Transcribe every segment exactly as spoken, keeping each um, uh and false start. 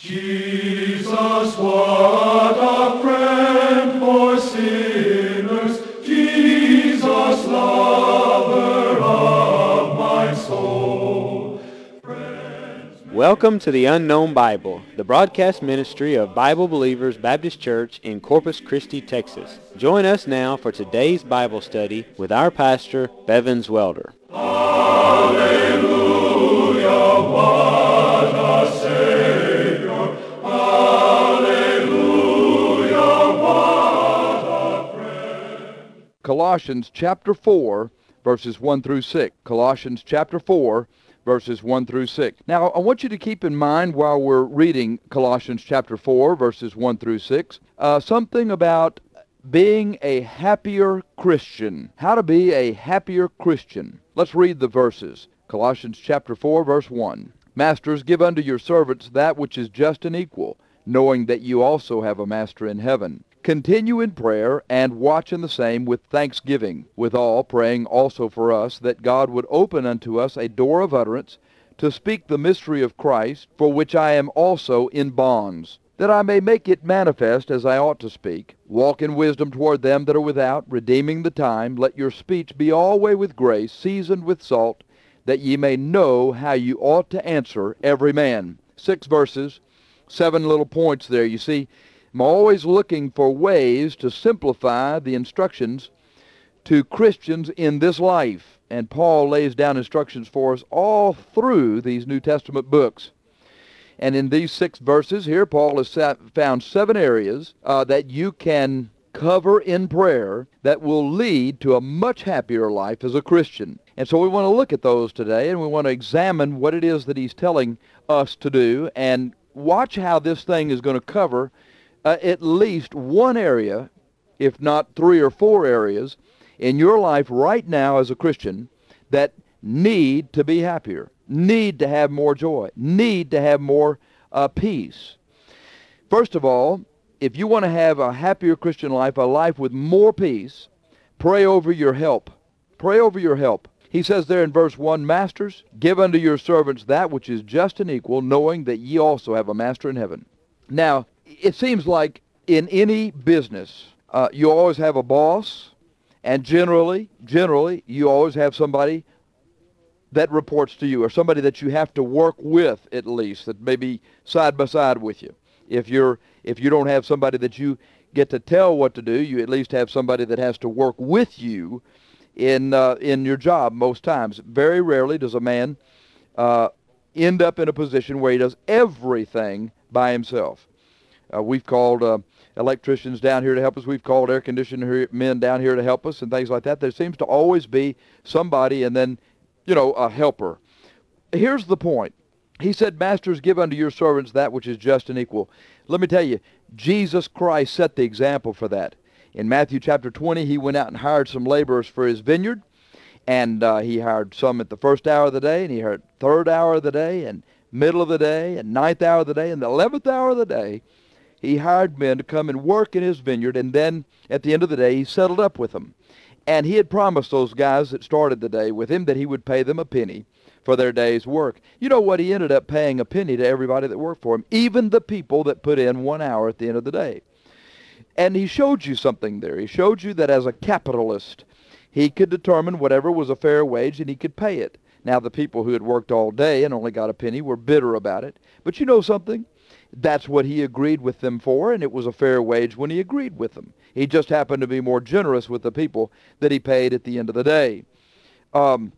Jesus, what a friend for sinners, Jesus, lover of my soul. Welcome to the Unknown Bible, the broadcast ministry of Bible Believers Baptist Church in Corpus Christi, Texas. Join us now for today's Bible study with our pastor, Bevins Welder. Hallelujah, what a Savior. Hallelujah, what a friend. Colossians chapter four, verses one through six. Colossians chapter four, verses one through six. Now, I want you to keep in mind while we're reading Colossians chapter four, verses one through six, uh, something about being a happier Christian. How to be a happier Christian. Let's read the verses. Colossians chapter four, verse one. Masters, give unto your servants that which is just and equal, knowing that you also have a master in heaven. Continue in prayer, and watch in the same with thanksgiving, withal praying also for us, that God would open unto us a door of utterance, to speak the mystery of Christ, for which I am also in bonds, that I may make it manifest as I ought to speak. Walk in wisdom toward them that are without, redeeming the time. Let your speech be always with grace, seasoned with salt, that ye may know how you ought to answer every man. Six verses, seven little points there. You see, I'm always looking for ways to simplify the instructions to Christians in this life. And Paul lays down instructions for us all through these New Testament books. And in these six verses here, Paul has found seven areas uh, that you can cover in prayer that will lead to a much happier life as a Christian. And so we want to look at those today, and we want to examine what it is that he's telling us to do, and watch how this thing is going to cover Uh, at least one area, if not three or four areas, in your life right now as a Christian that need to be happier, need to have more joy, need to have more uh, peace. First of all, if you want to have a happier Christian life, a life with more peace, pray over your help. Pray over your help. He says there in verse one, Masters, give unto your servants that which is just and equal, knowing that ye also have a master in heaven. Now, it seems like in any business, uh, you always have a boss, and generally, generally, you always have somebody that reports to you, or somebody that you have to work with at least, that may be side by side with you. If you're, if you don't have somebody that you get to tell what to do, you at least have somebody that has to work with you in uh, in your job most times. Very rarely does a man uh, end up in a position where he does everything by himself. Uh, we've called uh, electricians down here to help us. We've called air conditioner men down here to help us and things like that. There seems to always be somebody and then, you know, a helper. Here's the point. He said, Masters, give unto your servants that which is just and equal. Let me tell you, Jesus Christ set the example for that. In Matthew chapter twenty, he went out and hired some laborers for his vineyard, and uh, he hired some at the first hour of the day, and he hired third hour of the day, and middle of the day, and ninth hour of the day, and the eleventh hour of the day. He hired men to come and work in his vineyard, and then at the end of the day, he settled up with them. And he had promised those guys that started the day with him that he would pay them a penny for their day's work. You know what? He ended up paying a penny to everybody that worked for him, even the people that put in one hour at the end of the day. And he showed you something there. He showed you that as a capitalist, he could determine whatever was a fair wage and he could pay it. Now, the people who had worked all day and only got a penny were bitter about it. But you know something? That's what he agreed with them for, and it was a fair wage when he agreed with them. He just happened to be more generous with the people that he paid at the end of the day. Um,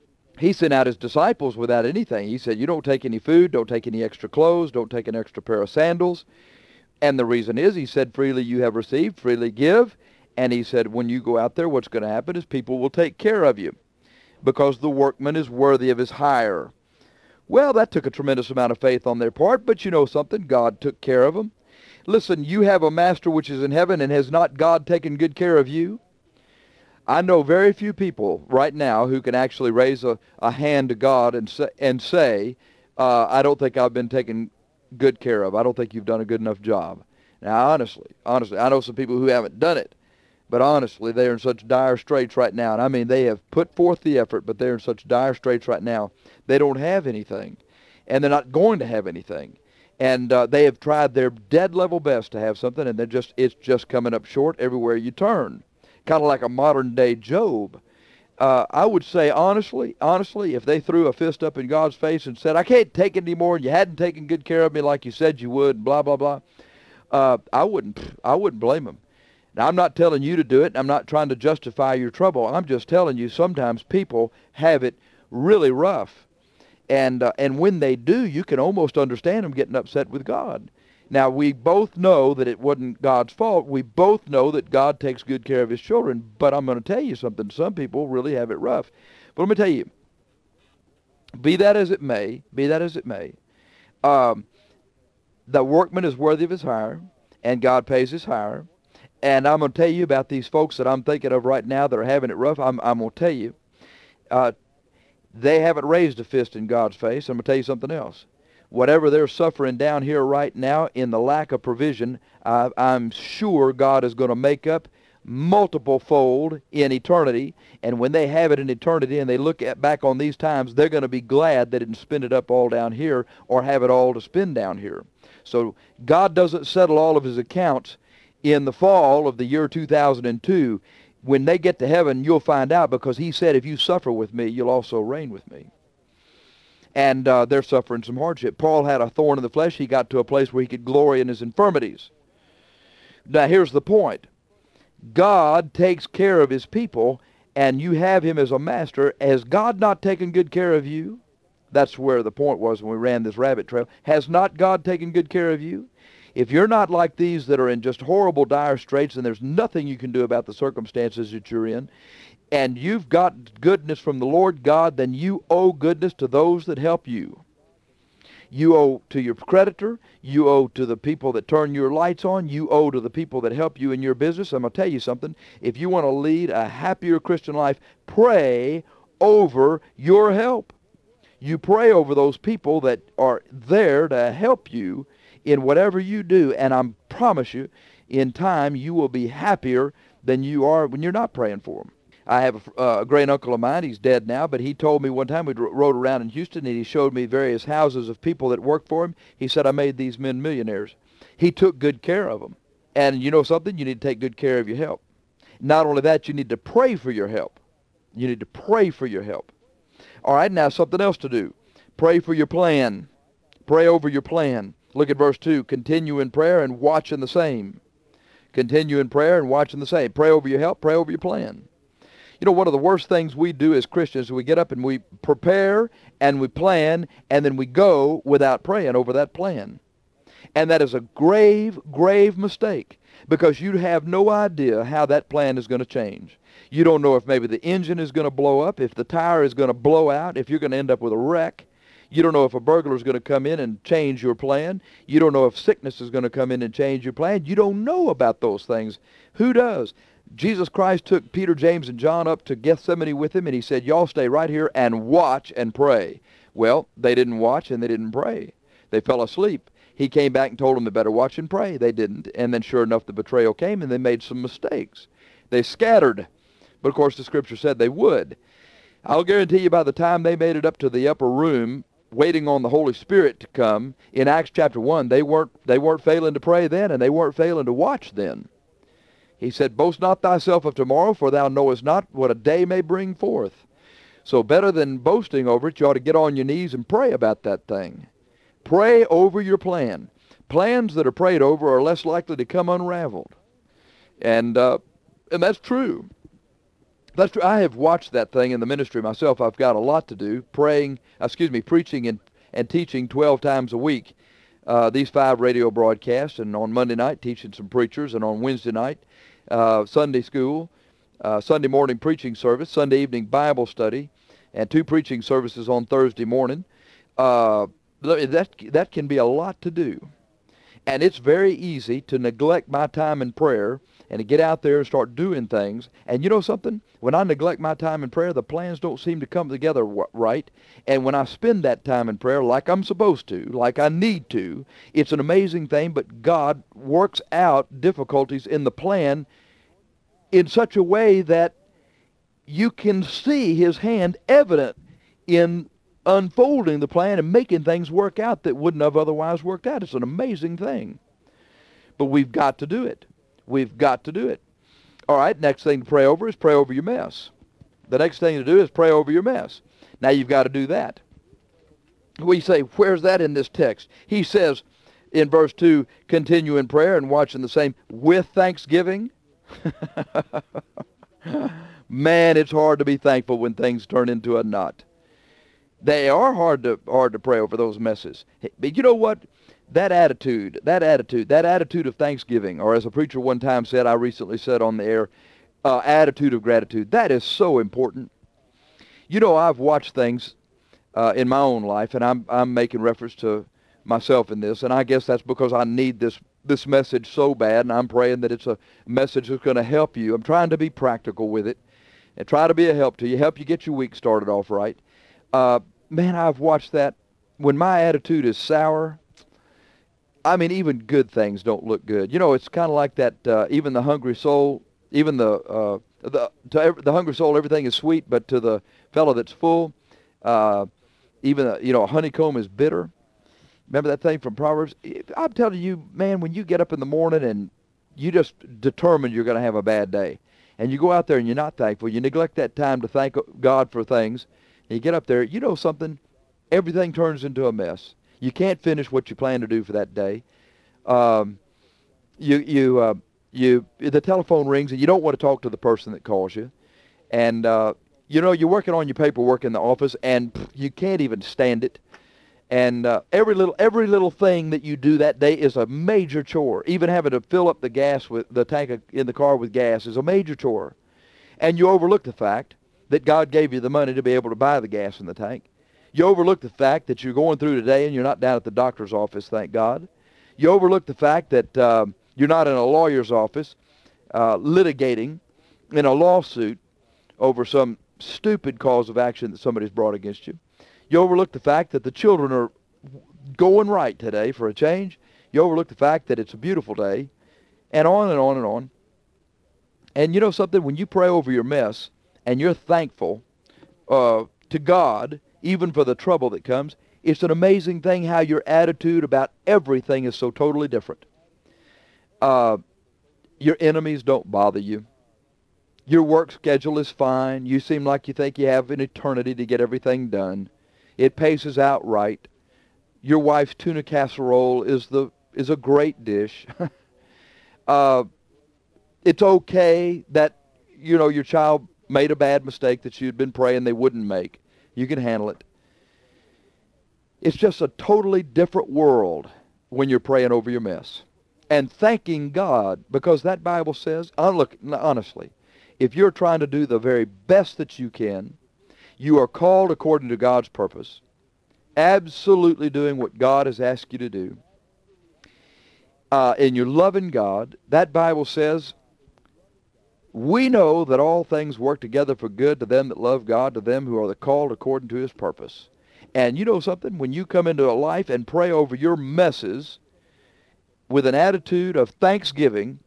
he sent out his disciples without anything. He said, you don't take any food, don't take any extra clothes, don't take an extra pair of sandals. And the reason is, he said, freely you have received, freely give. And he said, when you go out there, what's going to happen is people will take care of you, because the workman is worthy of his hire. Well, that took a tremendous amount of faith on their part, but you know something? God took care of them. Listen, you have a master which is in heaven, and has not God taken good care of you? I know very few people right now who can actually raise a, a hand to God and say, and say uh, I don't think I've been taken good care of. I don't think you've done a good enough job. Now, honestly, honestly, I know some people who haven't done it, but honestly, they are in such dire straits right now. And I mean, they have put forth the effort, but they're in such dire straits right now. They don't have anything, and they're not going to have anything. And uh, they have tried their dead level best to have something, and they're just it's just coming up short everywhere you turn. Kind of like a modern day Job. Uh, I would say honestly, honestly, if they threw a fist up in God's face and said, I can't take it anymore, and you hadn't taken good care of me like you said you would, blah, blah, blah, uh, I wouldn't, I wouldn't blame them. Now, I'm not telling you to do it. I'm not trying to justify your trouble. I'm just telling you sometimes people have it really rough. And, uh, and when they do, you can almost understand them getting upset with God. Now, we both know that it wasn't God's fault. We both know that God takes good care of his children. But I'm going to tell you something. Some people really have it rough. But let me tell you, be that as it may, be that as it may, um, the workman is worthy of his hire, and God pays his hire. And I'm going to tell you about these folks that I'm thinking of right now that are having it rough. I'm, I'm going to tell you, uh, they haven't raised a fist in God's face. I'm going to tell you something else. Whatever they're suffering down here right now in the lack of provision, uh, I'm sure God is going to make up multiple fold in eternity. And when they have it in eternity and they look at back on these times, they're going to be glad they didn't spend it up all down here or have it all to spend down here. So God doesn't settle all of his accounts in the fall of the year two thousand two. When they get to heaven, you'll find out, because he said, if you suffer with me, you'll also reign with me. And uh, they're suffering some hardship. Paul had a thorn in the flesh. He got to a place where he could glory in his infirmities. Now, here's the point. God takes care of his people, and you have him as a master. Has God not taken good care of you? That's where the point was when we ran this rabbit trail. Has not God taken good care of you? If you're not like these that are in just horrible, dire straits, and there's nothing you can do about the circumstances that you're in, and you've got goodness from the Lord God, then you owe goodness to those that help you. You owe to your creditor. You owe to the people that turn your lights on. You owe to the people that help you in your business. I'm going to tell you something. If you want to lead a happier Christian life, pray over your help. You pray over those people that are there to help you in whatever you do, and I promise you, in time, you will be happier than you are when you're not praying for them. I have a, uh, a great uncle of mine. He's dead now, but he told me one time, we rode around in Houston, and he showed me various houses of people that worked for him. He said, I made these men millionaires. He took good care of them. And you know something? You need to take good care of your help. Not only that, you need to pray for your help. You need to pray for your help. All right, now something else to do. Pray for your plan. Pray over your plan. Look at verse two. Continue in prayer and watch in the same. Continue in prayer and watch in the same. Pray over your help. Pray over your plan. You know, one of the worst things we do as Christians is we get up and we prepare and we plan, and then we go without praying over that plan. And that is a grave, grave mistake, because you have no idea how that plan is going to change. You don't know if maybe the engine is going to blow up, if the tire is going to blow out, if you're going to end up with a wreck. You don't know if a burglar is going to come in and change your plan. You don't know if sickness is going to come in and change your plan. You don't know about those things. Who does? Jesus Christ took Peter, James, and John up to Gethsemane with him, and he said, y'all stay right here and watch and pray. Well, they didn't watch and they didn't pray. They fell asleep. He came back and told them they better watch and pray. They didn't. And then sure enough, the betrayal came, and they made some mistakes. They scattered. But of course, the scripture said they would. I'll guarantee you by the time they made it up to the upper room, waiting on the Holy Spirit to come, in Acts chapter one, they weren't, they weren't failing to pray then, and they weren't failing to watch then. He said, boast not thyself of tomorrow, for thou knowest not what a day may bring forth. So better than boasting over it, you ought to get on your knees and pray about that thing. Pray over your plan. Plans that are prayed over are less likely to come unraveled. And, uh, and that's true. That's true. I have watched that thing in the ministry myself. I've got a lot to do, praying, excuse me, preaching and, and teaching twelve times a week. Uh, these five radio broadcasts, and on Monday night teaching some preachers, and on Wednesday night uh, Sunday school, uh, Sunday morning preaching service, Sunday evening Bible study, and two preaching services on Thursday morning. Uh, that that can be a lot to do, and it's very easy to neglect my time in prayer and to get out there and start doing things. And you know something? When I neglect my time in prayer, the plans don't seem to come together right. And when I spend that time in prayer like I'm supposed to, like I need to, it's an amazing thing, but God works out difficulties in the plan in such a way that you can see his hand evident in unfolding the plan and making things work out that wouldn't have otherwise worked out. It's an amazing thing. But we've got to do it. We've got to do it. All right, next thing to pray over is pray over your mess. The next thing to do is pray over your mess. Now you've got to do that. We say, where's that in this text? He says in verse two, continue in prayer and watching the same with thanksgiving. Man, it's hard to be thankful when things turn into a knot. They are hard to hard to pray over those messes. But you know what? That attitude, that attitude, that attitude of thanksgiving, or as a preacher one time said, I recently said on the air, uh, attitude of gratitude, that is so important. You know, I've watched things uh, in my own life, and I'm I'm making reference to myself in this, and I guess that's because I need this this message so bad, and I'm praying that it's a message that's going to help you. I'm trying to be practical with it and try to be a help to you, help you get your week started off right. Uh, man, I've watched that. When my attitude is sour, I mean, even good things don't look good. You know, it's kind of like that, uh, even the hungry soul, even the, uh, the, to every, the hungry soul, everything is sweet, but to the fellow that's full, uh, even, uh, you know, a honeycomb is bitter. Remember that thing from Proverbs? I'm telling you, man, when you get up in the morning and you just determine you're going to have a bad day, and you go out there and you're not thankful, you neglect that time to thank God for things, and you get up there, you know something, everything turns into a mess. You can't finish what you plan to do for that day. Um, you, you, uh, you, the telephone rings and you don't want to talk to the person that calls you. And, uh, you know, you're working on your paperwork in the office and pff, you can't even stand it. And uh, every little every little thing that you do that day is a major chore. Even having to fill up the gas with the tank in the car with gas is a major chore. And you overlook the fact that God gave you the money to be able to buy the gas in the tank. You overlook the fact that you're going through today and you're not down at the doctor's office, thank God. You overlook the fact that uh, you're not in a lawyer's office uh, litigating in a lawsuit over some stupid cause of action that somebody's brought against you. You overlook the fact that the children are going right today for a change. You overlook the fact that it's a beautiful day, and on and on and on. And you know something? When you pray over your mess and you're thankful uh, to God, even for the trouble that comes, it's an amazing thing how your attitude about everything is so totally different. Uh, your enemies don't bother you. Your work schedule is fine. You seem like you think you have an eternity to get everything done. It paces out right. Your wife's tuna casserole is the is a great dish. uh, it's okay that, you know, your child made a bad mistake that you'd been praying they wouldn't make. You can handle it. It's just a totally different world when you're praying over your mess and thanking God, because that Bible says, oh, look, honestly, if you're trying to do the very best that you can, you are called according to God's purpose, absolutely doing what God has asked you to do, uh, and you're loving God. That Bible says, we know that all things work together for good to them that love God, to them who are the called according to his purpose. And you know something? When you come into a life and pray over your messes with an attitude of thanksgiving,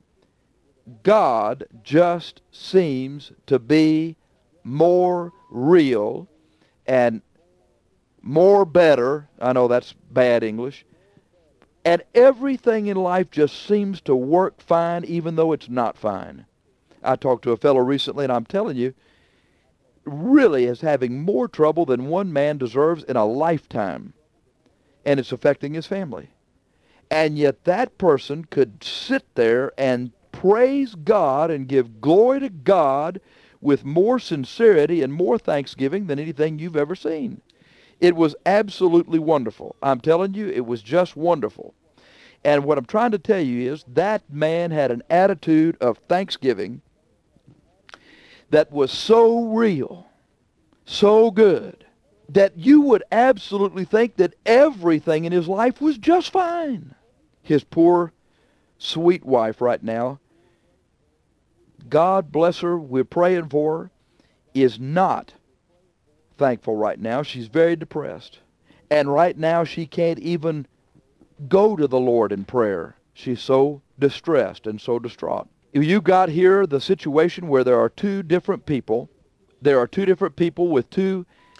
God just seems to be more real and more better. I know that's bad English. And everything in life just seems to work fine even though it's not fine. I talked to a fellow recently, and I'm telling you, really is having more trouble than one man deserves in a lifetime. And it's affecting his family. And yet that person could sit there and praise God and give glory to God with more sincerity and more thanksgiving than anything you've ever seen. It was absolutely wonderful. I'm telling you, it was just wonderful. And what I'm trying to tell you is that man had an attitude of thanksgiving that was so real, so good, that you would absolutely think that everything in his life was just fine. His poor, sweet wife right now, God bless her, we're praying for her, is not thankful right now. She's very depressed. And right now she can't even go to the Lord in prayer. She's so distressed and so distraught. You got here the situation where there are two different people. There are two different people with two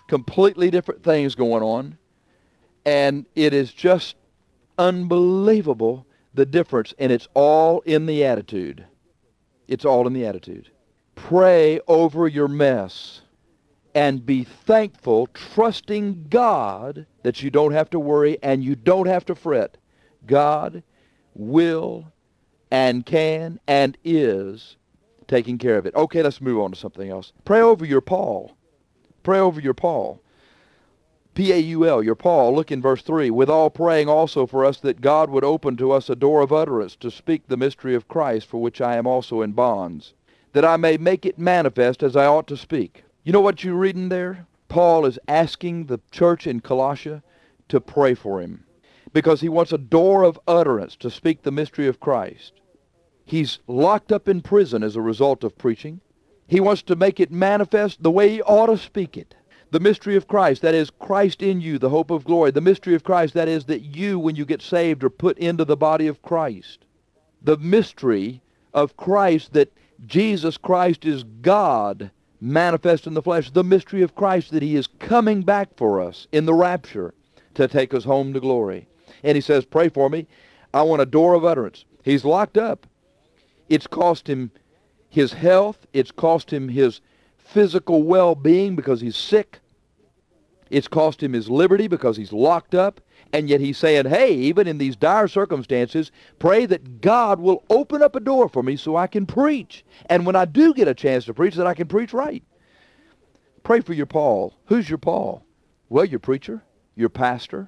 completely different things going on. And it is just unbelievable, the difference. And it's all in the attitude. It's all in the attitude. Pray over your mess and be thankful, trusting God that you don't have to worry and you don't have to fret. God will and can and is taking care of it. Okay, let's move on to something else. Pray over your Paul. Pray over your Paul. P A U L, your Paul. Look in verse three. With all praying also for us that God would open to us a door of utterance to speak the mystery of Christ, for which I am also in bonds, that I may make it manifest as I ought to speak. You know what you're reading there? Paul is asking the church in Colossia to pray for him because he wants a door of utterance to speak the mystery of Christ. He's locked up in prison as a result of preaching. He wants to make it manifest the way he ought to speak it. The mystery of Christ, that is Christ in you, the hope of glory. The mystery of Christ, that is that you, when you get saved, are put into the body of Christ. The mystery of Christ, that Jesus Christ is God manifest in the flesh. The mystery of Christ, that he is coming back for us in the rapture to take us home to glory. And he says, pray for me. I want a door of utterance. He's locked up. It's cost him his health. It's cost him his physical well-being because he's sick. It's cost him his liberty because he's locked up. And yet he's saying, hey, even in these dire circumstances, pray that God will open up a door for me so I can preach. And when I do get a chance to preach, that I can preach right. Pray for your Paul. Who's your Paul? Well, your preacher, your pastor.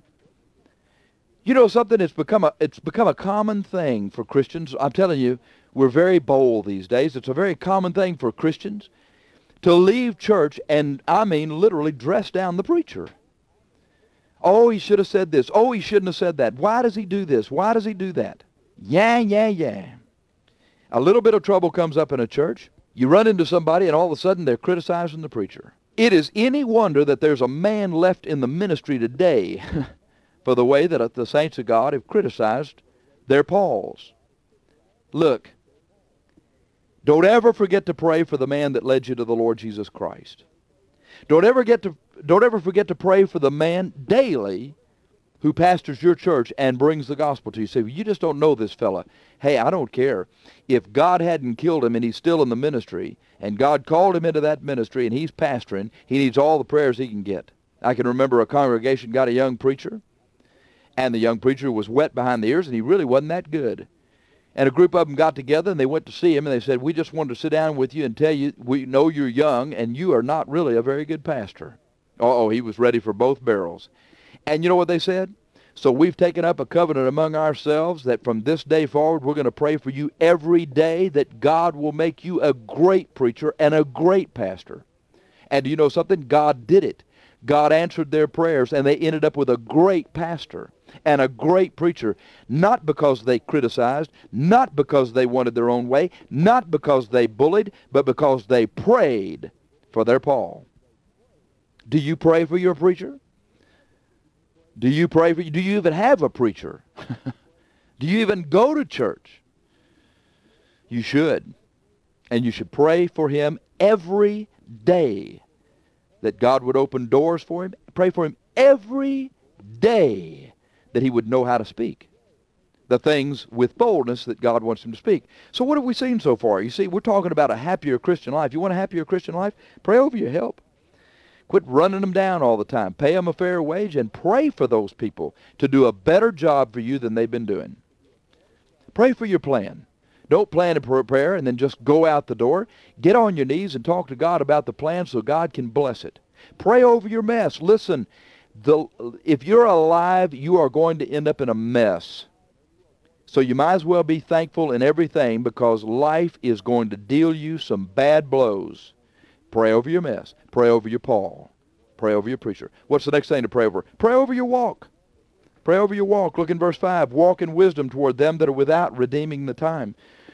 You know something? It's become a, it's become a common thing for Christians. I'm telling you, we're very bold these days. It's a very common thing for Christians to leave church and, I mean, literally dress down the preacher. Oh, he should have said this. Oh, he shouldn't have said that. Why does he do this? Why does he do that? Yeah, yeah, yeah. A little bit of trouble comes up in a church. You run into somebody and all of a sudden they're criticizing the preacher. It is any wonder that there's a man left in the ministry today for the way that the saints of God have criticized their Pauls. Look, don't ever forget to pray for the man that led you to the Lord Jesus Christ. Don't ever get to don't ever forget to pray for the man daily who pastors your church and brings the gospel to you. Say, well, you just don't know this fella. Hey, I don't care. If God hadn't killed him and he's still in the ministry, and God called him into that ministry and he's pastoring, he needs all the prayers he can get. I can remember a congregation got a young preacher, and the young preacher was wet behind the ears, and he really wasn't that good. And a group of them got together, and they went to see him, and they said, we just wanted to sit down with you and tell you, we know you're young, and you are not really a very good pastor. Uh-oh, he was ready for both barrels. And you know what they said? So we've taken up a covenant among ourselves that from this day forward, we're going to pray for you every day that God will make you a great preacher and a great pastor. And do you know something? God did it. God answered their prayers, and they ended up with a great pastor and a great preacher, not because they criticized, not because they wanted their own way, not because they bullied, but because they prayed for their Paul. Do you pray for your preacher? Do you pray for, do you even have a preacher? Do you even go to church? You should. And you should pray for him every day, that God would open doors for him. Pray for him every day, that he would know how to speak the things with boldness that God wants him to speak. So what have we seen so far? You see, we're talking about a happier Christian life. You want a happier Christian life? Pray over your help. Quit running them down all the time. Pay them a fair wage and pray for those people to do a better job for you than they've been doing. Pray for your plan. Don't plan a prayer and then just go out the door. Get on your knees and talk to God about the plan so God can bless it. Pray over your mess. Listen, the, if you're alive, you are going to end up in a mess. So you might as well be thankful in everything, because life is going to deal you some bad blows. Pray over your mess. Pray over your Paul. Pray over your preacher. What's the next thing to pray over? Pray over your walk. Pray over your walk. Look in verse five. Walk in wisdom toward them that are without, redeeming the time.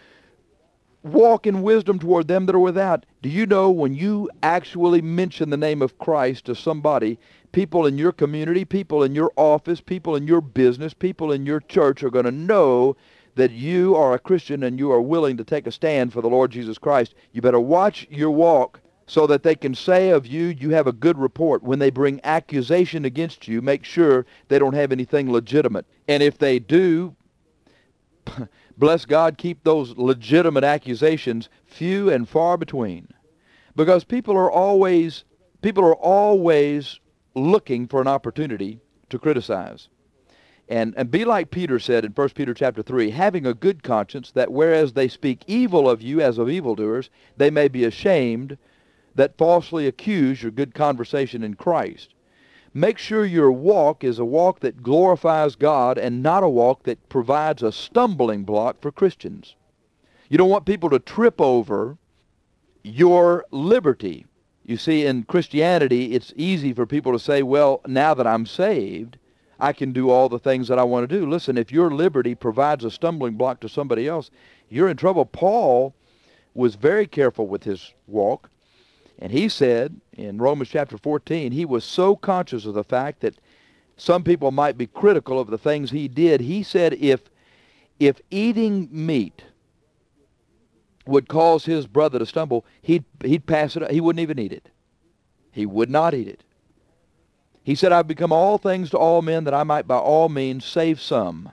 Walk in wisdom toward them that are without. Do you know when you actually mention the name of Christ to somebody, people in your community, people in your office, people in your business, people in your church are going to know that you are a Christian and you are willing to take a stand for the Lord Jesus Christ? You better watch your walk so that they can say of you, you have a good report. When they bring accusation against you, make sure they don't have anything legitimate. And if they do, bless God, keep those legitimate accusations few and far between. Because people are always, people are always looking for an opportunity to criticize. And, and be like Peter said in First Peter chapter three, having a good conscience, that whereas they speak evil of you as of evildoers, they may be ashamed that falsely accuse your good conversation in Christ. Make sure your walk is a walk that glorifies God and not a walk that provides a stumbling block for Christians. You don't want people to trip over your liberty. You see, in Christianity, it's easy for people to say, well, now that I'm saved, I can do all the things that I want to do. Listen, if your liberty provides a stumbling block to somebody else, you're in trouble. Paul was very careful with his walk, and he said in Romans chapter fourteen, he was so conscious of the fact that some people might be critical of the things he did. He said if, if eating meat would cause his brother to stumble, he'd, he'd pass it up. He wouldn't even eat it. He would not eat it. He said, I've become all things to all men that I might by all means save some.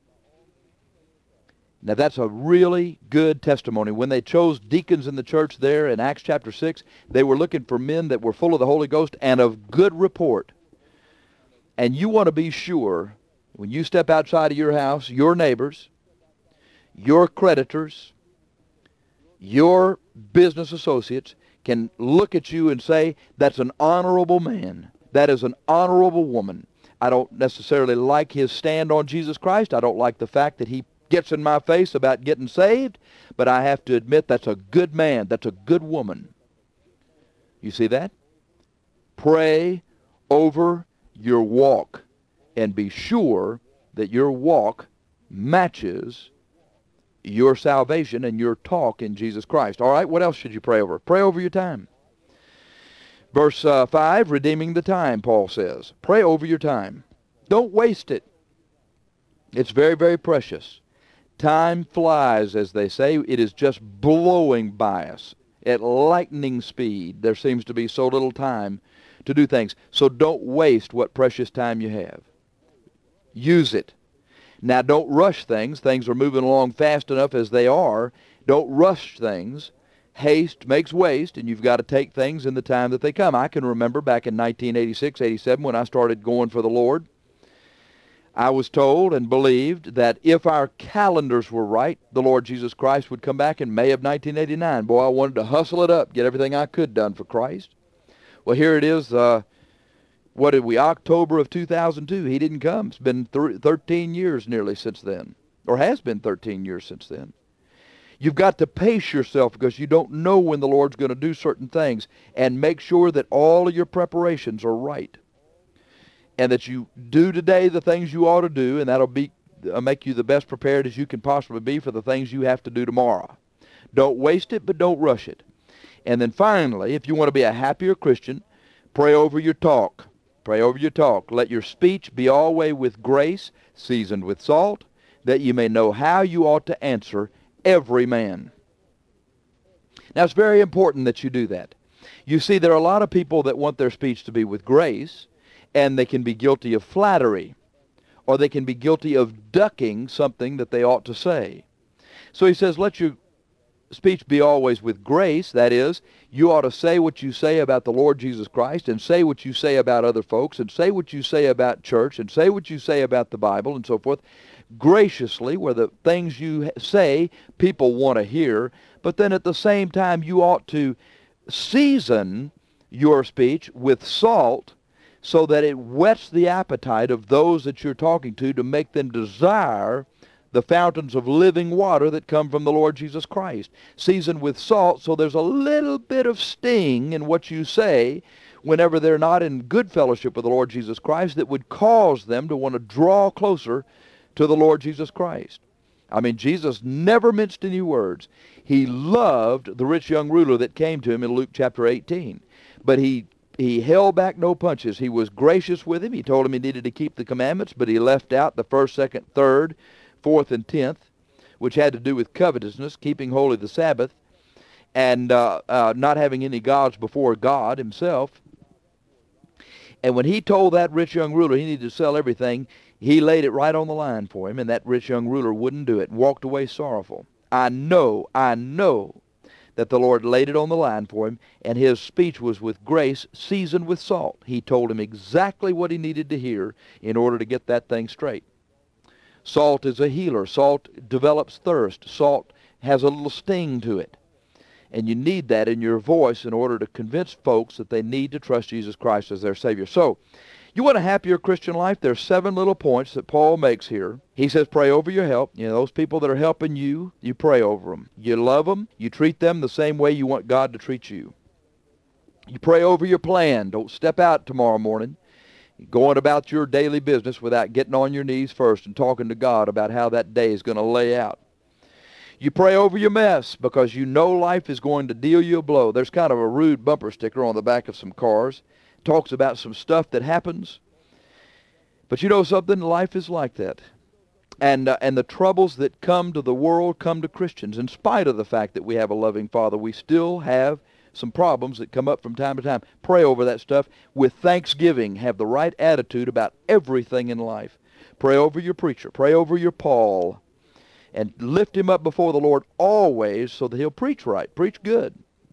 Now that's a really good testimony. When they chose deacons in the church there in Acts chapter six, they were looking for men that were full of the Holy Ghost and of good report. And you want to be sure when you step outside of your house, your neighbors, your creditors, your business associates can look at you and say, that's an honorable man. That is an honorable woman. I don't necessarily like his stand on Jesus Christ. I don't like the fact that he gets in my face about getting saved, but I have to admit that's a good man. That's a good woman. You see that? Pray over your walk and be sure that your walk matches your salvation and your talk in Jesus Christ. All right, what else should you pray over? Pray over your time. Verse uh, five, redeeming the time, Paul says. Pray over your time. Don't waste it. It's very, very precious. Time flies, as they say. It is just blowing by us at lightning speed. There seems to be so little time to do things. So don't waste what precious time you have. Use it. Now, don't rush things. Things are moving along fast enough as they are. Don't rush things. Haste makes waste, and you've got to take things in the time that they come. I can remember back in nineteen eighty-six, eighty-seven, when I started going for the Lord, I was told and believed that if our calendars were right, the Lord Jesus Christ would come back in May of nineteen eighty-nine. Boy, I wanted to hustle it up, get everything I could done for Christ. Well, here it is, uh, what did we, October of two thousand two. He didn't come. It's been thirteen years nearly since then, or has been thirteen years since then. You've got to pace yourself because you don't know when the Lord's going to do certain things, and make sure that all of your preparations are right, and that you do today the things you ought to do, and that'll be uh, make you the best prepared as you can possibly be for the things you have to do tomorrow. Don't waste it, but don't rush it. And then finally, if you want to be a happier Christian, pray over your talk. Pray over your talk. Let your speech be always with grace, seasoned with salt, that you may know how you ought to answer every man. Now, it's very important that you do that. You see, there are a lot of people that want their speech to be with grace, and they can be guilty of flattery, or they can be guilty of ducking something that they ought to say. So he says, let your speech be always with grace. That is, you ought to say what you say about the Lord Jesus Christ, and say what you say about other folks, and say what you say about church, and say what you say about the Bible, and so forth, graciously, where the things you say people want to hear. But then at the same time, you ought to season your speech with salt, so that it whets the appetite of those that you're talking to, to make them desire the fountains of living water that come from the Lord Jesus Christ. Seasoned with salt, so there's a little bit of sting in what you say whenever they're not in good fellowship with the Lord Jesus Christ, that would cause them to want to draw closer to the Lord Jesus Christ. I mean, Jesus never minced any words. He loved the rich young ruler that came to him in Luke chapter eighteen. But he He held back no punches. He was gracious with him. He told him he needed to keep the commandments, but he left out the first, second, third, fourth, and tenth, which had to do with covetousness, keeping holy the Sabbath. and uh, uh, not having any gods before God himself. And when he told that rich young ruler he needed to sell everything, he laid it right on the line for him, and that rich young ruler wouldn't do it and walked away sorrowful. I know, I know that the Lord laid it on the line for him, and his speech was with grace seasoned with salt. He told him exactly what he needed to hear in order to get that thing straight. Salt is a healer. Salt develops thirst. Salt has a little sting to it. And you need that in your voice in order to convince folks that they need to trust Jesus Christ as their Savior. So, you want a happier Christian life? There's seven little points that Paul makes here. He says pray over your help. You know, those people that are helping you, you pray over them. You love them. You treat them the same way you want God to treat you. You pray over your plan. Don't step out tomorrow morning going about your daily business without getting on your knees first and talking to God about how that day is going to lay out. You pray over your mess because you know life is going to deal you a blow. There's kind of a rude bumper sticker on the back of some cars. It talks about some stuff that happens. But you know something? Life is like that. And, uh, and the troubles that come to the world come to Christians. In spite of the fact that we have a loving Father, we still have some problems that come up from time to time. Pray over that stuff with thanksgiving. Have the right attitude about everything in life. Pray over your preacher. Pray over your Paul. And lift him up before the Lord always so that he'll preach right, preach good.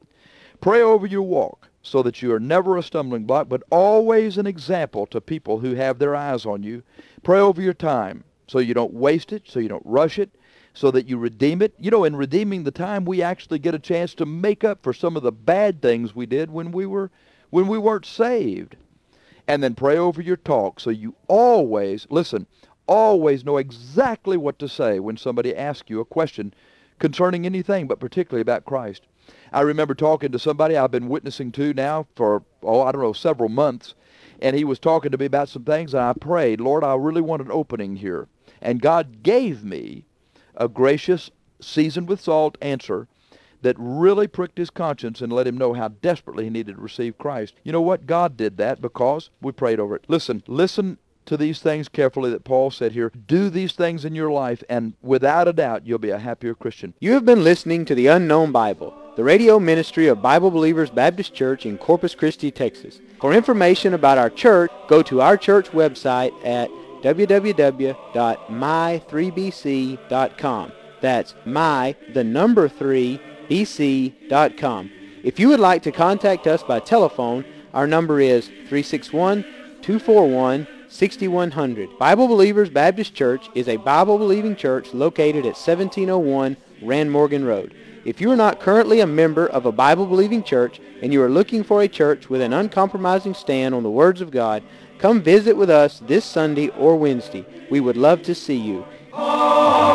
Pray over your walk so that you are never a stumbling block, but always an example to people who have their eyes on you. Pray over your time so you don't waste it, so you don't rush it, so that you redeem it. You know, in redeeming the time, we actually get a chance to make up for some of the bad things we did when we were when we weren't saved. And then pray over your talk so you always, listen, always know exactly what to say when somebody asks you a question concerning anything, but particularly about Christ. I remember talking to somebody I've been witnessing to now for, oh, I don't know, several months, and he was talking to me about some things, and I prayed, Lord, I really want an opening here. And God gave me a gracious, seasoned with salt answer that really pricked his conscience and let him know how desperately he needed to receive Christ. You know what? God did that because we prayed over it. Listen, listen to these things carefully that Paul said here. Do these things in your life, and without a doubt, you'll be a happier Christian. You have been listening to the Unknown Bible, the radio ministry of Bible Believers Baptist Church in Corpus Christi, Texas. For information about our church, go to our church website at w w w dot my three b c dot com. That's my, the number three, b c dot com. If you would like to contact us by telephone, our number is three six one, two four one, six one zero zero. Bible Believers Baptist Church is a Bible-believing church located at seventeen oh one Rand Morgan Road. If you are not currently a member of a Bible-believing church and you are looking for a church with an uncompromising stand on the words of God, come visit with us this Sunday or Wednesday. We would love to see you.